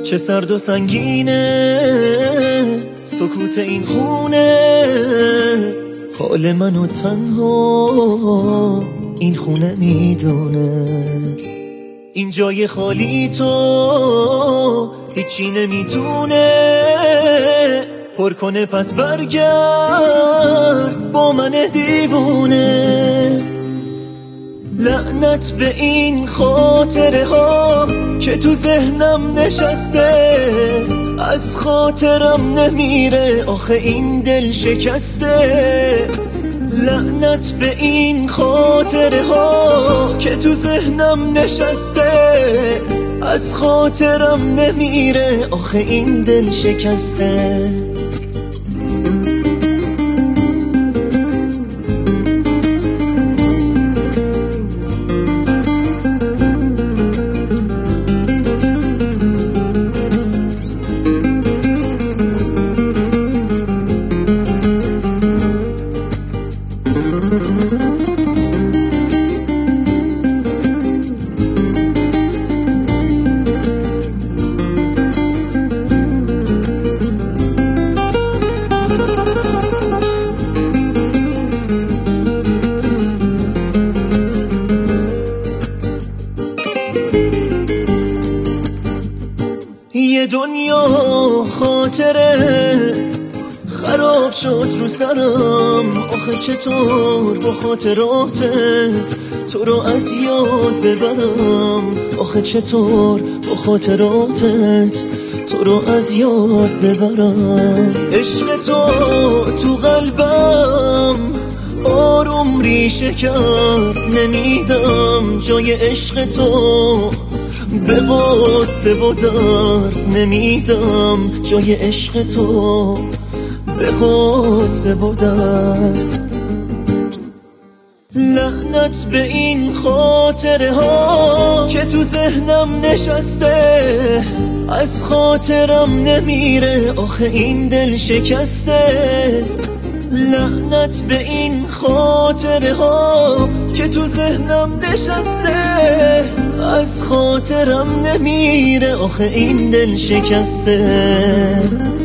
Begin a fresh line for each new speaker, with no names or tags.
چه سرد و سنگینه سکوت این خونه، حال منو تنها این خونه میدونه. این جای خالی تو هیچی نمیتونه پر کنه، پس برگرد با من دیوونه. لعنت به این خاطره ها که تو ذهنم نشسته، از خاطرم نمیره آخه این دل شکسته. لعنت به این خاطره ها که تو ذهنم نشسته، از خاطرم نمیره آخه این دل شکسته. یه دنیا خاطره خراب شد رو سرم، آخه چطور با خاطراتت تو رو از یاد ببرم، آخه چطور با خاطراتت تو رو از یاد ببرم. عشق تو قلبم آروم ریشه کرد، نمیدم جای عشق تو به قصه و درد، نمیدم جای عشق تو به قصه و درد. لعنت به این خاطره ها که تو ذهنم نشسته، از خاطرم نمیره آخه این دل شکسته. لعنت به این خاطره ها که تو ذهنم نشسته، از خاطرم نمیره آخه این دل شکسته.